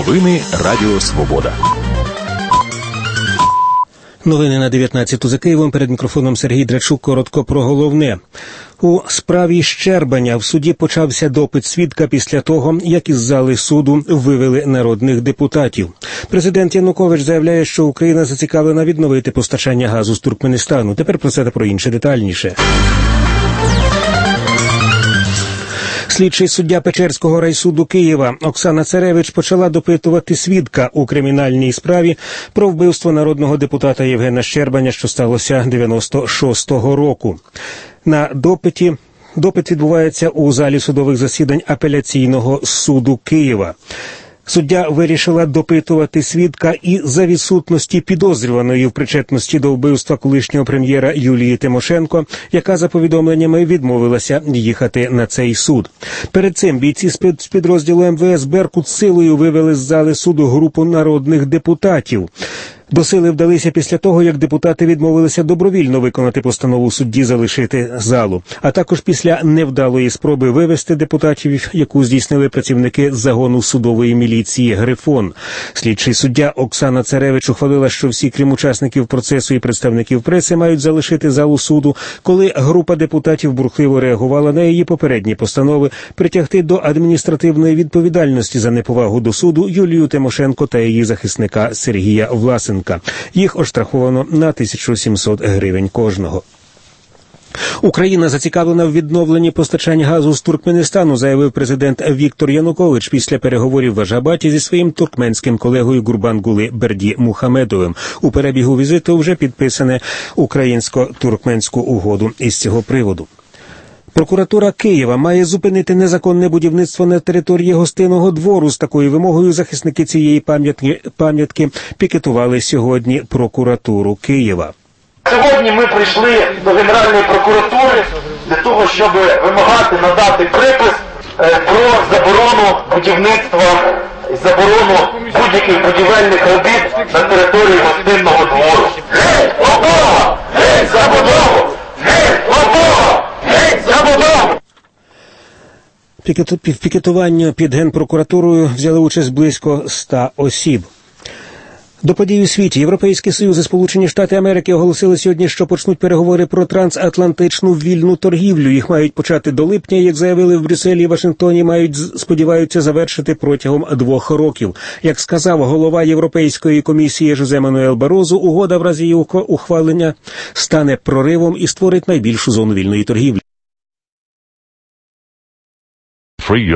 Новини Радіо Свобода. Новини на 19-ту за Києвом. Перед мікрофоном Сергій Драчук. Коротко про головне. У справі Щербаня в суді почався допит свідка після того, як із зали суду вивели народних депутатів. Президент Янукович заявляє, що Україна зацікавлена відновити постачання газу з Туркменистану. Тепер про це та про інше детальніше. Слідчий суддя Печерського райсуду Києва Оксана Царевич почала допитувати свідка у кримінальній справі про вбивство народного депутата Євгена Щербаня, що сталося 96-го року. На допит відбувається у залі судових засідань апеляційного суду Києва. Суддя вирішила допитувати свідка і за відсутності підозрюваної в причетності до вбивства колишнього прем'єра Юлії Тимошенко, яка за повідомленнями відмовилася їхати на цей суд. Перед цим бійці з підрозділу МВС «Беркут» силою вивели з зали суду групу народних депутатів. До сили вдалися після того, як депутати відмовилися добровільно виконати постанову судді залишити залу, а також після невдалої спроби вивести депутатів, яку здійснили працівники загону судової міліції «Грифон». Слідчий суддя Оксана Царевич ухвалила, що всі, крім учасників процесу і представників преси, мають залишити залу суду, коли група депутатів бурхливо реагувала на її попередні постанови притягти до адміністративної відповідальності за неповагу до суду Юлію Тимошенко та її захисника Сергія Власенка. Їх оштрафовано на 1700 гривень кожного. Україна зацікавлена в відновленні постачання газу з Туркменистану, заявив президент Віктор Янукович після переговорів в Ашгабаді зі своїм туркменським колегою Гурбангулы Бердімухамедовим. У перебігу візиту вже підписане українсько-туркменську угоду із цього приводу. Прокуратура Києва має зупинити незаконне будівництво на території Гостинного двору. З такою вимогою захисники цієї пам'ятки пікетували сьогодні прокуратуру Києва. Сьогодні ми прийшли до Генеральної прокуратури для того, щоб вимагати надати припис про заборону будівництва і заборону будь-яких будівельних робіт на території Гостинного двору. Геть Лобова! Геть забудову! Геть Лобова! Геть забудову! В пікетуванні під Генпрокуратурою взяли участь близько 100 осіб. До подій у світі. Європейський Союз і Сполучені Штати Америки оголосили сьогодні, що почнуть переговори про трансатлантичну вільну торгівлю. Їх мають почати до липня, як заявили в Брюсселі і Вашингтоні, сподіваються завершити протягом 2 років. Як сказав голова Європейської комісії Жозе Мануель Барозу, угода в разі її ухвалення стане проривом і створить найбільшу зону вільної торгівлі.